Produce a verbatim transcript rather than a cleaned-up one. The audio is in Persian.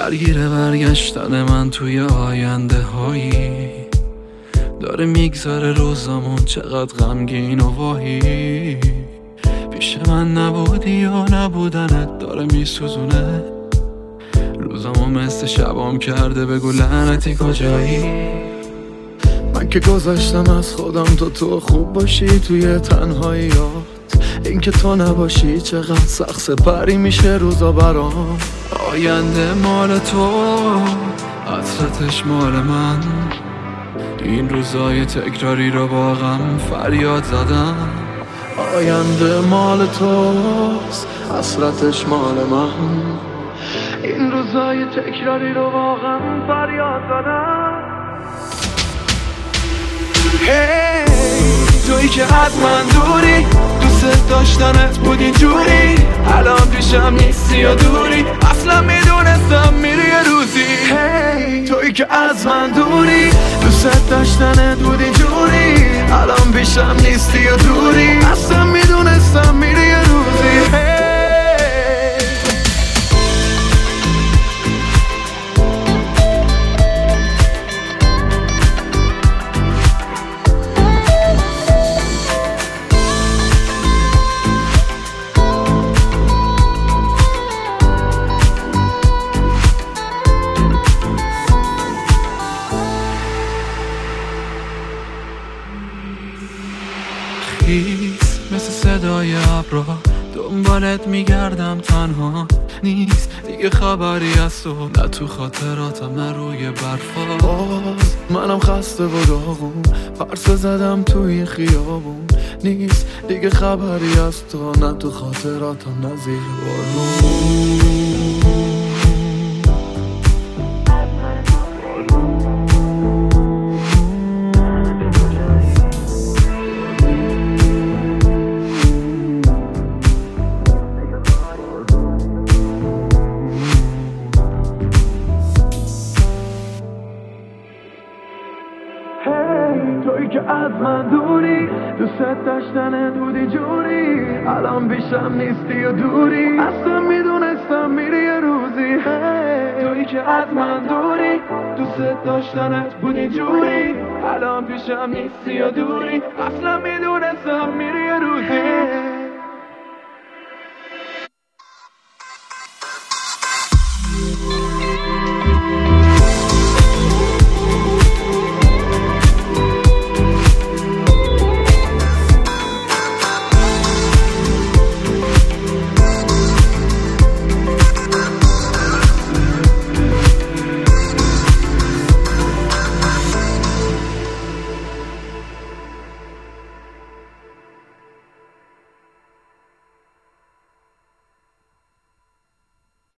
درگیر برگشتن من توی آینده هایی، داره میگذره روزامون چقدر غمگین و واهی. پیش من نبودی یا نبودنت داره میسوزونه روزامو، مثل شبام کرده بگو لعنتی کجایی. من که گذاشتم از خودم تو تو خوب باشی توی تنهاییات، این که تو نباشی چقدر سخت سپری میشه روزا برام. آینده مال تو، عطرتش مال من، این روزای تکراری رو با غم فریاد زدم. آینده مال توست، حسرتش مال من، این روزای تکراری رو با غم فریاد زدم. هی hey, تویی که از من دوری، دوست داشتنت بود اینجوری، الان پیشم نیستی و دوری، اصلا میدونستم میری یه روزی. هی hey, تویی که از من دوری، دوست داشتنت بود اینجوری، الان پیشم نیستی و دوری، اصلا میدونستم میری یه روزی. hey. خیز مثل صدای ابرا دنبالت میگردم، تنها نیست دیگه خبری از تو، نه تو خاطراتم نه روی برفا. باز منم خسته و داغون، پرسه زدم تو این خیابون، نیست دیگه خبری از تو، نه تو خاطراتم نه زیر بارون. تویی که از من دوری، دوست داشتنت بودی جوری، الان پیشم نیستی و دوری، اصلا میدونستم میری یه روزی. hey. تویی که از من دوری، دوست داشتنت بودی جوری، الان پیشم نیستی و دوری، اصلا میدونستم میری یه روزی. hey.